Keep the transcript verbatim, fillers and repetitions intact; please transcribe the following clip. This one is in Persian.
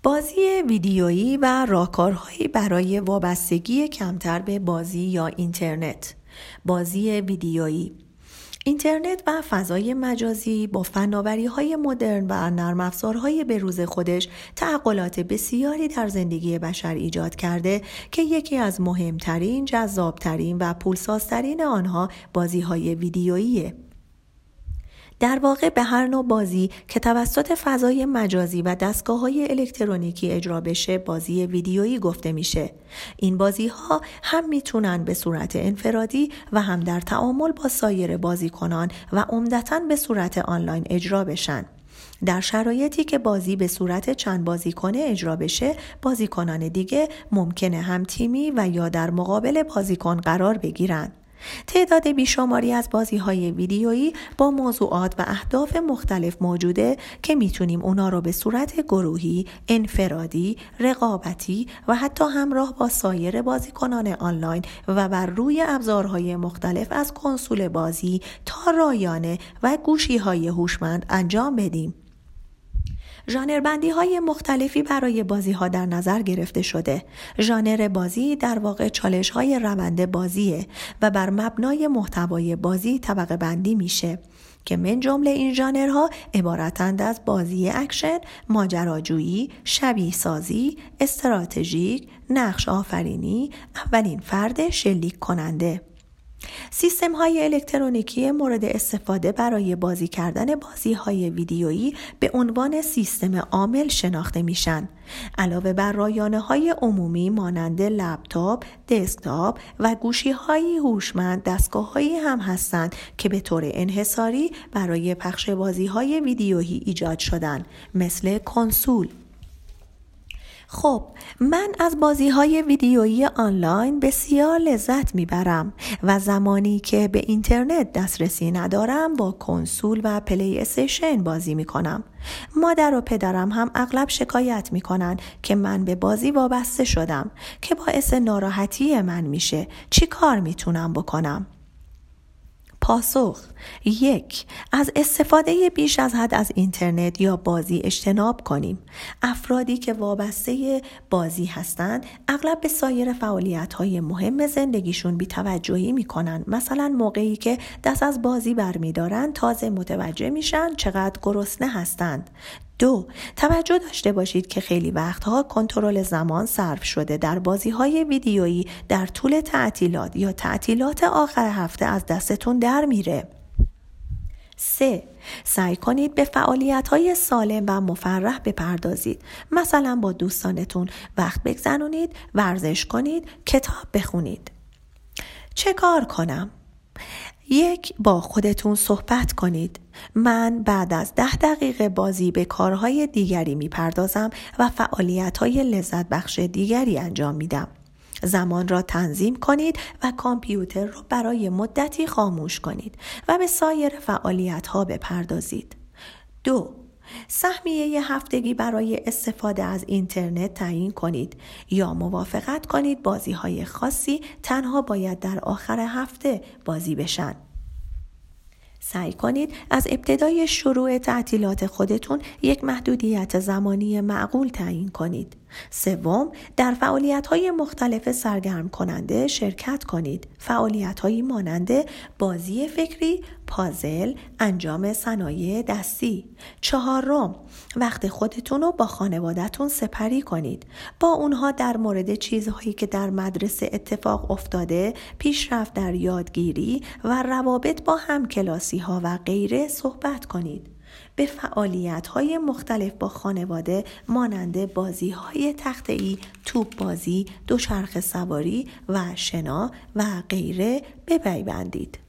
بازی ویدیویی و راهکارهایی برای وابستگی کمتر به بازی یا اینترنت. بازی ویدیویی. اینترنت و فضای مجازی با فناوری‌های مدرن و نرم افزارهای بروز خودش تعقلات بسیاری در زندگی بشر ایجاد کرده که یکی از مهمترین، جذابترین و پولسازترین آنها بازی‌های ویدیوییه. در واقع به هر نوع بازی که توسط فضای مجازی و دستگاه‌های الکترونیکی اجرا بشه بازی ویدیویی گفته میشه. این بازی‌ها هم میتونن به صورت انفرادی و هم در تعامل با سایر بازیکنان و عمدتاً به صورت آنلاین اجرا بشن. در شرایطی که بازی به صورت چند بازیکنه اجرا بشه، بازیکنان دیگه ممکنه هم تیمی و یا در مقابل بازیکن قرار بگیرن. تعداد بیشماری از بازی‌های ویدیویی با موضوعات و اهداف مختلف موجوده که میتونیم اونا رو به صورت گروهی، انفرادی، رقابتی و حتی همراه با سایر بازیکنان آنلاین و بر روی ابزارهای مختلف از کنسول بازی تا رایانه و گوشی‌های هوشمند انجام بدیم. ژانر بندی های مختلفی برای بازی ها در نظر گرفته شده. ژانر بازی در واقع چالش های روند بازیه و بر مبنای محتوای بازی طبقه بندی میشه که من جمله این ژانرها عبارتند از بازی اکشن، ماجراجویی، شبیه سازی، استراتژیک، نقش آفرینی، اولین فرد شلیک کننده. سیستم های الکترونیکی مورد استفاده برای بازی کردن بازی های ویدیویی به عنوان سیستم عامل شناخته میشن. علاوه بر رایانه های عمومی مانند لپتاپ، دسکتاپ و گوشی های هوشمند، دستگاه هایی هم هستند که به طور انحصاری برای پخش بازی های ویدیویی ایجاد شدن، مثل کنسول. خب من از بازی‌های ویدیویی آنلاین بسیار لذت میبرم و زمانی که به اینترنت دسترسی ندارم با کنسول و پلی استیشن بازی میکنم. مادر و پدرم هم اغلب شکایت میکنن که من به بازی وابسته شدم که باعث ناراحتی من میشه. چی کار میتونم بکنم؟ پاسخ: یک، از استفاده بیش از حد از اینترنت یا بازی اجتناب کنیم. افرادی که وابسته بازی هستند اغلب به سایر فعالیت‌های مهم زندگیشون بی‌توجهی میکنن. مثلا موقعی که دست از بازی برمیدارن تازه متوجه میشن چقدر گرسنه هستند. دو، توجه داشته باشید که خیلی وقتها کنترل زمان صرف شده در بازی‌های ویدیویی در طول تعطیلات یا تعطیلات آخر هفته از دستتون در میره. سه، سعی کنید به فعالیت‌های سالم و مفرح بپردازید. مثلا با دوستانتون وقت بگذرونید، ورزش کنید، کتاب بخونید. چه کار کنم؟ یک، با خودتون صحبت کنید. من بعد از ده دقیقه بازی به کارهای دیگری میپردازم و فعالیت‌های لذت بخش دیگری انجام میدم. زمان را تنظیم کنید و کامپیوتر را برای مدتی خاموش کنید و به سایر فعالیت‌ها بپردازید. دو، سهمیه هفتگی برای استفاده از اینترنت تعیین کنید یا موافقت کنید بازی‌های خاصی تنها باید در آخر هفته بازی بشن. سعی کنید از ابتدای شروع تعطیلات خودتون یک محدودیت زمانی معقول تعیین کنید. سوم، در فعالیت‌های مختلف سرگرم کننده شرکت کنید. فعالیت‌هایی مانند بازی فکری، پازل، انجام صنایع دستی. چهارم، وقت خودتون رو با خانواده‌تون سپری کنید. با اونها در مورد چیزهایی که در مدرسه اتفاق افتاده، پیشرفت در یادگیری و روابط با همکلاسی‌ها و غیره صحبت کنید. به فعالیت‌های مختلف با خانواده مانند بازی‌های تخته‌ای، توپ بازی، دوچرخه سواری و شنا و غیره بپیوندید.